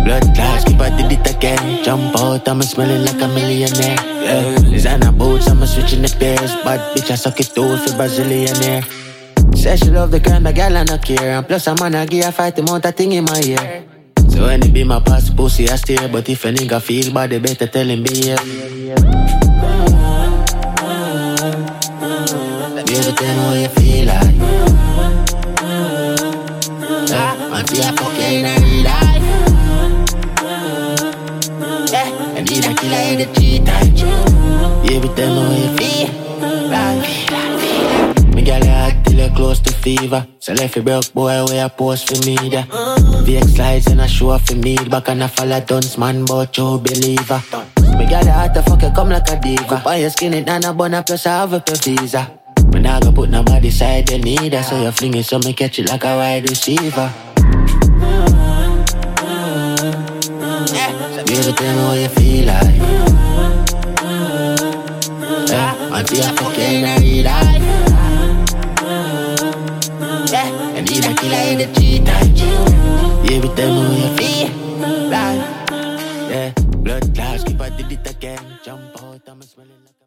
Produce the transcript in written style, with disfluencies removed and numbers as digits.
Blood clots, keep I did it again. Jump out, I'm smelling like a millionaire. Yeah, designer boots, I'm switching the pairs. Bad bitch, I suck it too for Brazilianaire. Say she love the kind of girl I no care. And plus I'm gonna give a fight amount of thing in my ear. So when it be my past pussy, I stare. But if a nigga feel bad, they better tell him behave. Baby, tell me how you feel like. Man, feel a fucking in real life. Yeah, I need a killer in the cheetah. Baby, tell me how you feel like. Me gal hot till you close to fever. So left you broke boy where I post for me there. VX slides and I show off for me. Back and I follow dunce man but you believer. Me gal hot to fuck you come like a diva. Buy your skin it and a bun plus I have a visa. Me nah go put nobody side you need her. So you fling it so me catch it like a wide receiver. So baby tell me how you feel like. Man feel a fucking in a real life. Yeah, I need a killer in the cheetah. Baby tell me how you feel like. Yeah, blood clots keep I did it again. Jump out, I'm smelling like